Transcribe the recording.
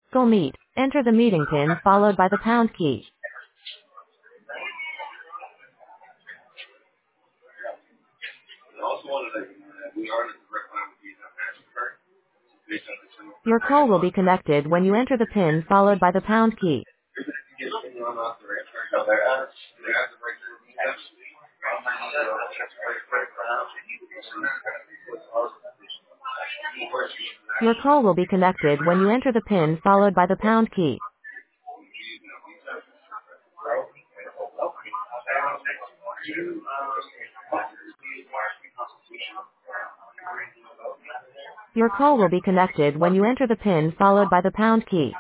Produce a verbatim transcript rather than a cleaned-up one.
Google Meet. Enter the meeting pin followed by the pound key. Your call will be connected when you enter the pin followed by the pound key. Your call will be connected when you enter the pin followed by the pound key. Your call will be connected when you enter the pin followed by the pound key.